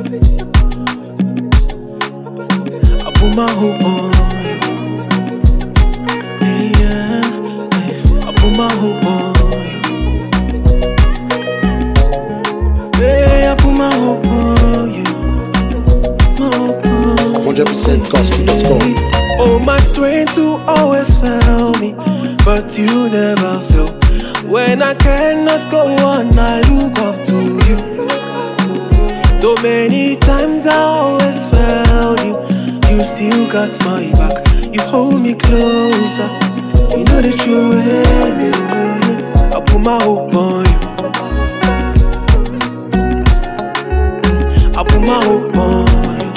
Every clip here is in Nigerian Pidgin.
I put my hope on you. Yeah, I put my hope on you. Yeah, I put my hope on you. My hope on you. 100%gospel.com. Oh, my strength to always fail me, but you never fail. When I cannot go on, I look up to you. So many times I always failed you. You still got my back. You hold me closer. You know the true way. I put my hope on you. I put my hope on you.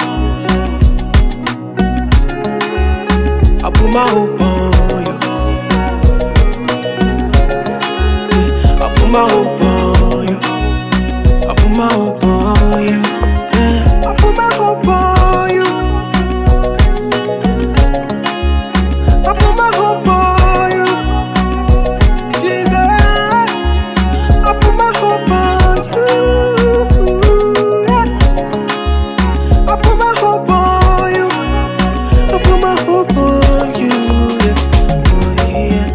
I put my hope on you. I put my hope on you. I put my hope on you. Yeah. I put my hope on you. I put my hope on you. Jesus. I put my hope on you. Yeah. I put my hope on you. I put my hope on you. Yeah. Oh, yeah.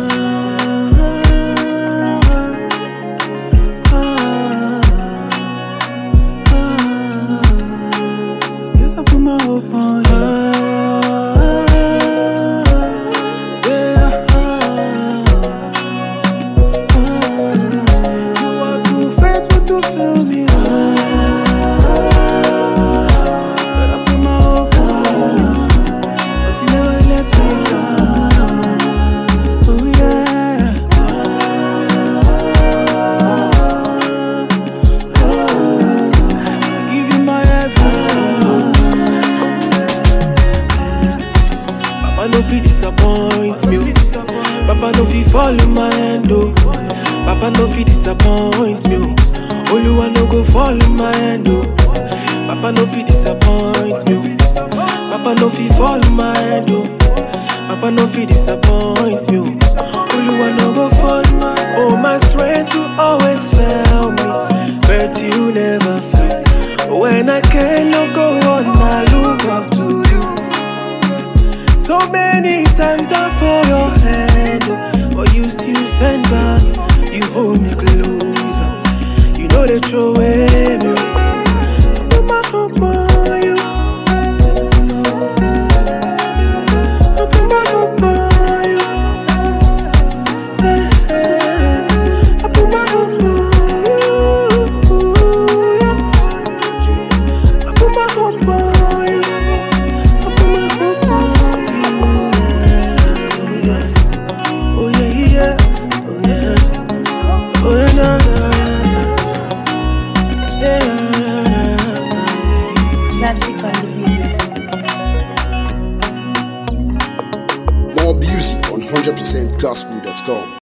Yes, I put my hope on you. Yeah. You are too faithful to fail me. But I put my hope on you. 'Cause you never let me down. Oh yeah. I give you my everything. Papa no fit disappoint me. Oh. Papa no fit fall in my hand. Oh. Papa no fit disappoint me. Oh. Oluwa no go fall in my hand. Oh. Papa no fit disappoint me. Oh. Papa no fit fall in my hand. Oh. Papa no fit disappoint me. Oh. Oluwa no go fall in my hand. Oh, my strength to always fail me, but you never fail. When I cannot go on, I look up to you. So many times I fall your hand, but you still stand by. You hold me closer. You know they throw away me. I put my hope on you. I put my hope on you. I put my hope on you. I put my hope on you. I put my hope on you. Oh yeah, yeah. Oh yeah. Oh yeah, nah, nah, nah. Yeah. Classic on the beat. More music on 100%gospel.com.